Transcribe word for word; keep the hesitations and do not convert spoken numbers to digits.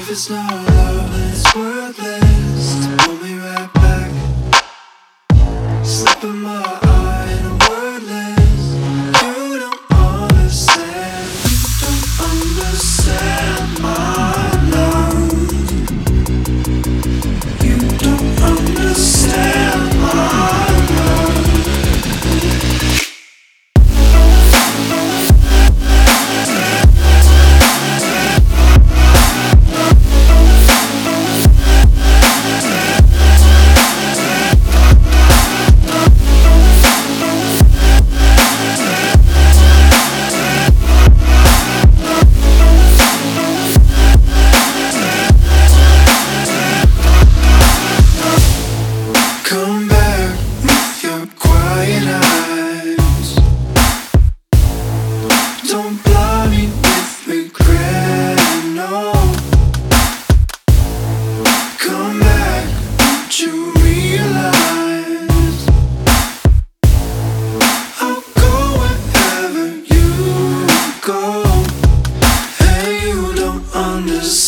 If it's not love, then it's worthless to pull me right back. Slip in my eye and I'm wordless. You don't understand. You don't understand my love. You don't understand my love. Come back with your quiet eyes. Don't blind me with regret, no. Come back, don't you realize I'll go wherever you go. And you don't understand.